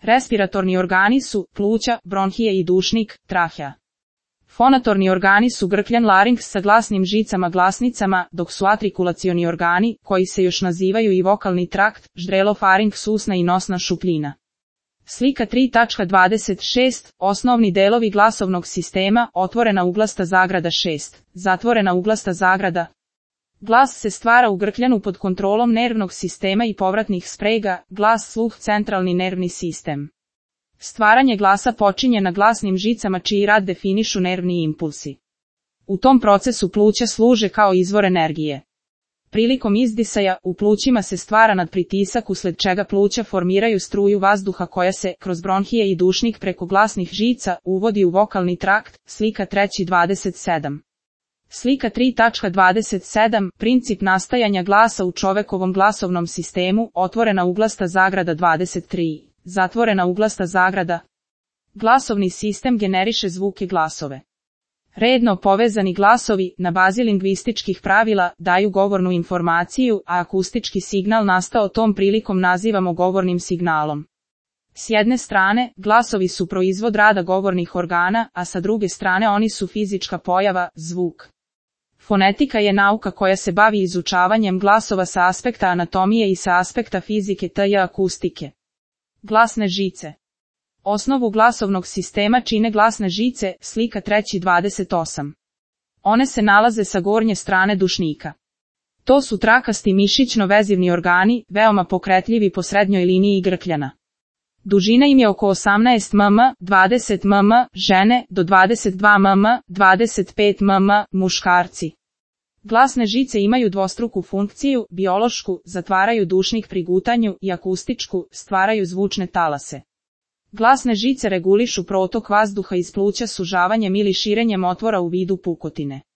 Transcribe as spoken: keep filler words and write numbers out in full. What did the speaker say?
Respiratorni organi su pluća, bronhije i dušnik, trahea. Fonatorni organi su grkljan larinks sa glasnim žicama glasnicama, dok su atrikulacioni organi, koji se još nazivaju i vokalni trakt, ždrelo-farinks usna i nosna šupljina. Slika tri tačka dvadeset šest. Osnovni delovi glasovnog sistema, otvorena uglasta zagrada šest, zatvorena uglasta zagrada. Glas se stvara u grkljanu pod kontrolom nervnog sistema i povratnih sprega, glas sluh centralni nervni sistem. Stvaranje glasa počinje na glasnim žicama čiji rad definišu nervni impulsi. U tom procesu pluća služe kao izvor energije. Prilikom izdisaja, u plućima se stvara nadpritisak usled čega pluća formiraju struju vazduha koja se, kroz bronhije i dušnik preko glasnih žica, uvodi u vokalni trakt, slika tri dvadeset sedam. Slika tri tačka dvadeset sedam. Princip nastajanja glasa u čovekovom glasovnom sistemu, otvorena uglasta zagrada dvadeset tri, zatvorena uglasta zagrada. Glasovni sistem generiše zvuke glasove. Redno povezani glasovi, na bazi lingvističkih pravila, daju govornu informaciju, a akustički signal nastao tom prilikom nazivamo govornim signalom. S jedne strane, glasovi su proizvod rada govornih organa, a sa druge strane oni su fizička pojava, zvuk. Fonetika je nauka koja se bavi izučavanjem glasova sa aspekta anatomije i sa aspekta fizike te akustike. Glasne žice. Osnovu glasovnog sistema čine glasne žice, slika tri dvadeset osam. One se nalaze sa gornje strane dušnika. To su trakasti mišićno-vezivni organi, veoma pokretljivi po srednjoj liniji grkljana. Dužina im je oko osamnaest milimetara, dvadeset milimetara, žene, do dvadeset dva milimetra, dvadeset pet milimetara, muškarci. Glasne žice imaju dvostruku funkciju, biološku, zatvaraju dušnik pri gutanju, i akustičku, stvaraju zvučne talase. Glasne žice regulišu protok vazduha iz pluća sužavanjem ili širenjem otvora u vidu pukotine.